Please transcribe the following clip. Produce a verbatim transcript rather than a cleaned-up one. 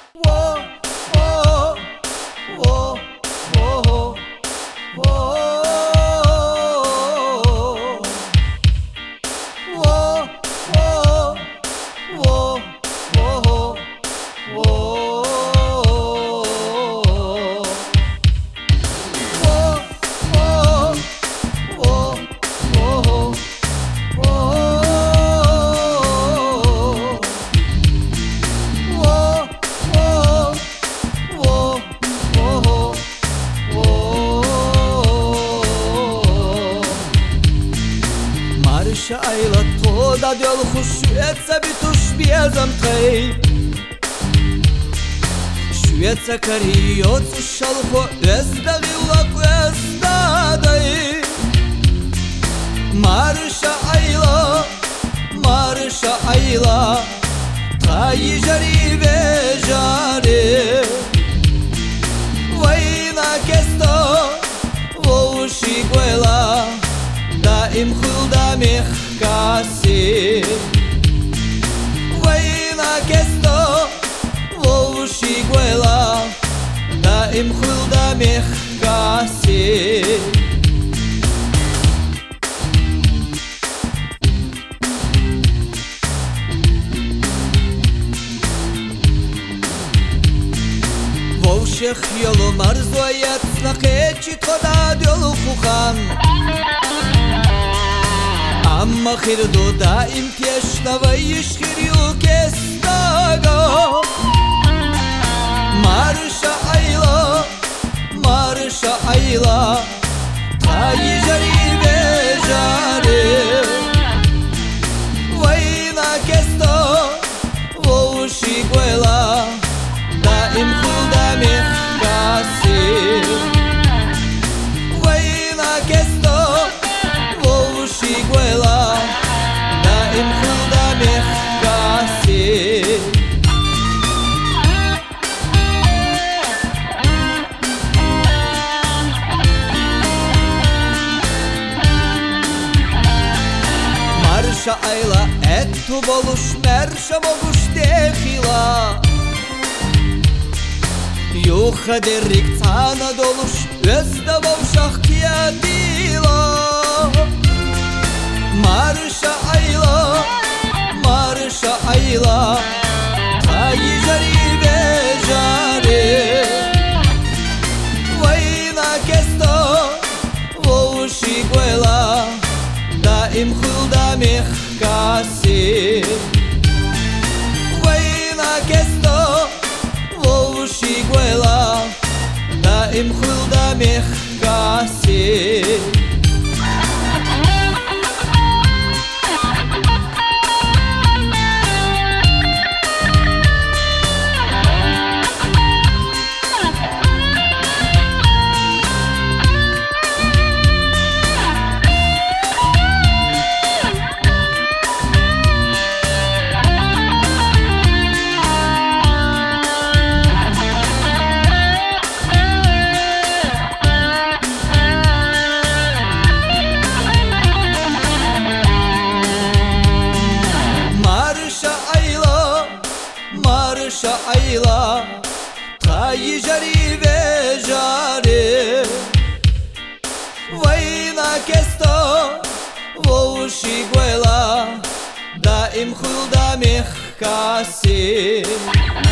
Ayla toda del Швеца битуш безам тай Швеца кариот шалхо эздалила квестадай Марша Ayla Марша Ayla Тай жари вежари Вайна кесто Воуши гуэла دائم خلدامي خكاسي وينك استو ووشي قويلا دائم خلدامي خكاسي ووشي خيالو مرزويت نقيتشي تخدا ديولو خوخان Amma khirdo daim tjeshtava ishkhirju kestaga Marša Ayla, Marša Ayla Taji jari vejari Vajna kesto Vovuši guela Daim khudami khkasi Vajna kesto Vovuši guela دائم خدامي خكاسي Marša Ayla etu boluš merša moguš tehila Juha derrik cana doluš özdavav šahkija dila Marša Ayla, Marša Ayla Taji jari vejari Vajna kesto Vovuši guela Daim khudami khkasi Vajna kesto Vovuši guela Daim khudami khkasi Marša Ayla Taji jari vejari Vajna kesto Vovuši guela Daim khudami khkasi